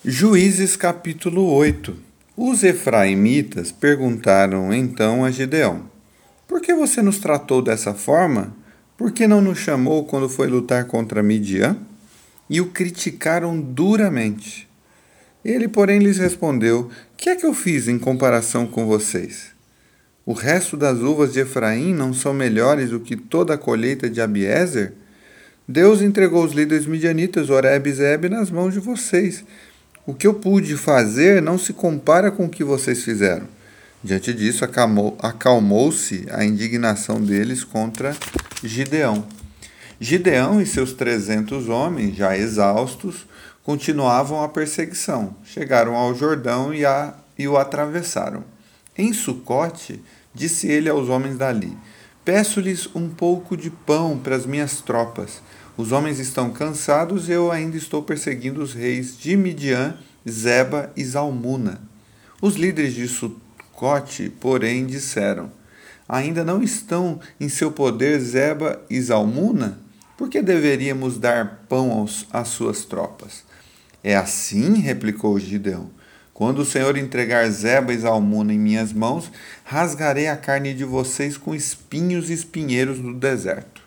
Juízes capítulo 8. Os efraimitas perguntaram então a Gideão: Por que você nos tratou dessa forma? Por que não nos chamou quando foi lutar contra Midian? E o criticaram duramente. Ele, porém, lhes respondeu: Que é que eu fiz em comparação com vocês? O resto das uvas de Efraim não são melhores do que toda a colheita de Abiezer? Deus entregou os líderes midianitas, Oreb e Zeb, nas mãos de vocês. O que eu pude fazer não se compara com o que vocês fizeram. Diante disso, acalmou-se a indignação deles contra Gideão. Gideão e seus 300 homens, já exaustos, continuavam a perseguição. Chegaram ao Jordão e o atravessaram. Em Sucote, disse ele aos homens dali: Peço-lhes um pouco de pão para as minhas tropas. Os homens estão cansados e eu ainda estou perseguindo os reis de Midian, Zeba e Zalmuna. Os líderes de Sucote, porém, disseram: Ainda não estão em seu poder Zeba e Zalmuna? Por que deveríamos dar pão às suas tropas? É assim, replicou Gideão. Quando o Senhor entregar Zeba e Zalmuna em minhas mãos, rasgarei a carne de vocês com espinhos e espinheiros do deserto.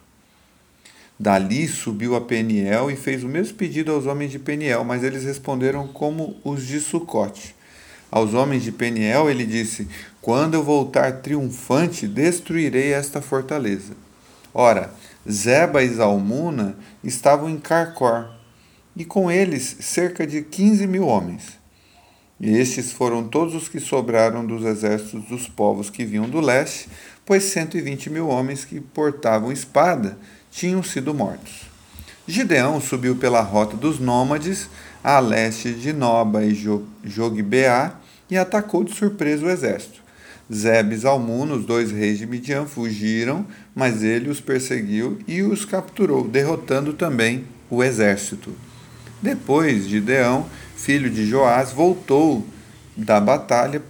Dali subiu a Peniel e fez o mesmo pedido aos homens de Peniel, mas eles responderam como os de Sucote. Aos homens de Peniel ele disse: Quando eu voltar triunfante, destruirei esta fortaleza. Ora, Zeba e Zalmuna estavam em Carcor, e com eles cerca de 15.000 homens. E estes foram todos os que sobraram dos exércitos dos povos que vinham do leste, pois 120.000 homens que portavam espada tinham sido mortos. Gideão subiu pela rota dos nômades, a leste de Noba e Jogbeá, e atacou de surpresa o exército. Zeb e Zalmuna, os dois reis de Midian, fugiram, mas ele os perseguiu e os capturou, derrotando também o exército. Depois, Gideão, filho de Joás, voltou da batalha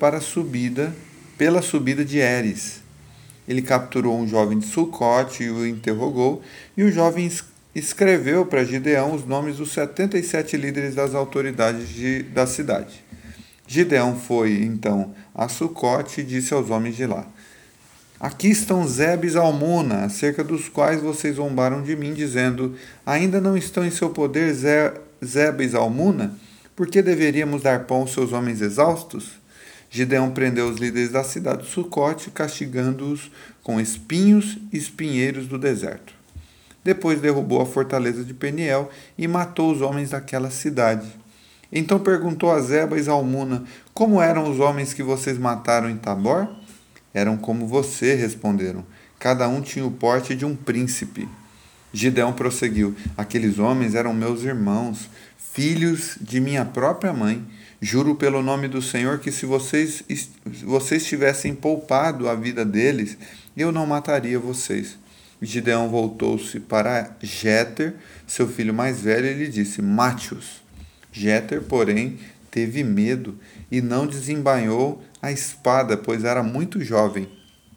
pela subida de Heres. Ele capturou um jovem de Sucote e o interrogou, e o jovem escreveu para Gideão os nomes dos 77 líderes das autoridades da cidade. Gideão foi, então, a Sucote e disse aos homens de lá: Aqui estão Zeb e Zalmuna, acerca dos quais vocês zombaram de mim, dizendo: Ainda não estão em seu poder Zeb e Zalmuna? Por que deveríamos dar pão aos seus homens exaustos? Gideão prendeu os líderes da cidade de Sucote, castigando-os com espinhos e espinheiros do deserto. Depois derrubou a fortaleza de Peniel e matou os homens daquela cidade. Então perguntou a Zeba e Zalmuna: Como eram os homens que vocês mataram em Tabor? Eram como você, responderam. Cada um tinha o porte de um príncipe. Gideão prosseguiu: Aqueles homens eram meus irmãos, filhos de minha própria mãe. Juro pelo nome do Senhor que se vocês tivessem poupado a vida deles, eu não mataria vocês. Gideão voltou-se para Jéter, seu filho mais velho, e lhe disse: Mate-os. Jéter, porém, teve medo e não desembainhou a espada, pois era muito jovem.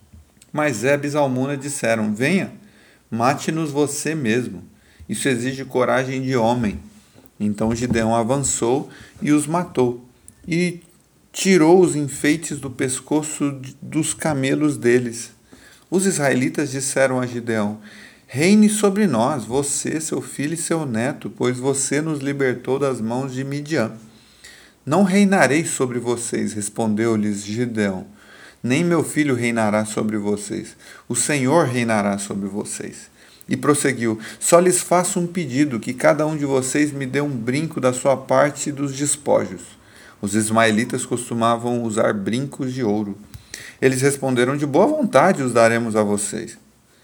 Mas Zeb e Zalmuna disseram: Venha, mate-nos você mesmo. Isso exige coragem de homem. Então Gideão avançou e os matou, e tirou os enfeites do pescoço dos camelos deles. Os israelitas disseram a Gideão: Reine sobre nós, você, seu filho e seu neto, pois você nos libertou das mãos de Midian. Não reinarei sobre vocês, respondeu-lhes Gideão. Nem meu filho reinará sobre vocês. O Senhor reinará sobre vocês. E prosseguiu: Só lhes faço um pedido, que cada um de vocês me dê um brinco da sua parte dos despojos. Os ismaelitas costumavam usar brincos de ouro. Eles responderam: De boa vontade os daremos a vocês.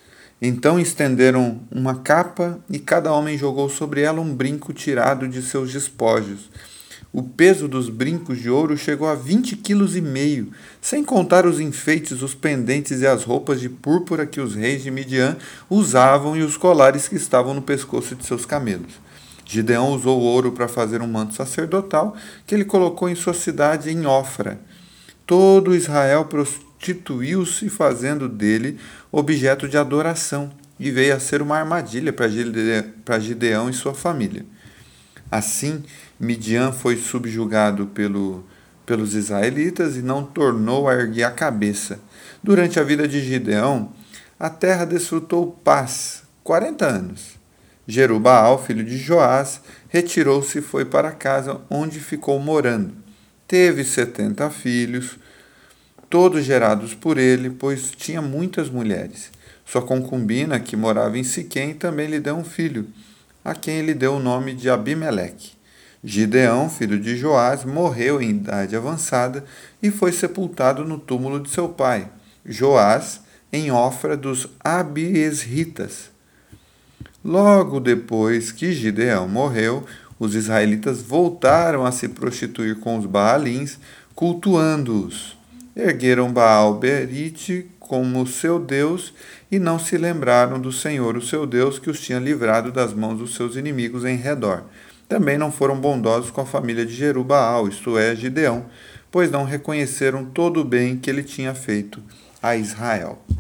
Então estenderam uma capa e cada homem jogou sobre ela um brinco tirado de seus despojos. O peso dos brincos de ouro chegou a 20,5 kg, sem contar os enfeites, os pendentes e as roupas de púrpura que os reis de Midian usavam e os colares que estavam no pescoço de seus camelos. Gideão usou ouro para fazer um manto sacerdotal que ele colocou em sua cidade em Ofra. Todo Israel prostituiu-se fazendo dele objeto de adoração e veio a ser uma armadilha para Gideão e sua família. Assim, Midian foi subjugado pelos israelitas e não tornou a erguer a cabeça. Durante a vida de Gideão, a terra desfrutou paz 40 anos. Jerubaal, filho de Joás, retirou-se e foi para casa, onde ficou morando. Teve 70 filhos, todos gerados por ele, pois tinha muitas mulheres. Sua concubina, que morava em Siquém, também lhe deu um filho, a quem ele deu o nome de Abimeleque. Gideão, filho de Joás, morreu em idade avançada e foi sepultado no túmulo de seu pai, Joás, em Ofra dos Abiesritas. Logo depois que Gideão morreu, os israelitas voltaram a se prostituir com os Baalins, cultuando-os. Ergueram Baal-berite como seu Deus e não se lembraram do Senhor, o seu Deus, que os tinha livrado das mãos dos seus inimigos em redor. Também não foram bondosos com a família de Jerubaal, isto é, Gideão, pois não reconheceram todo o bem que ele tinha feito a Israel.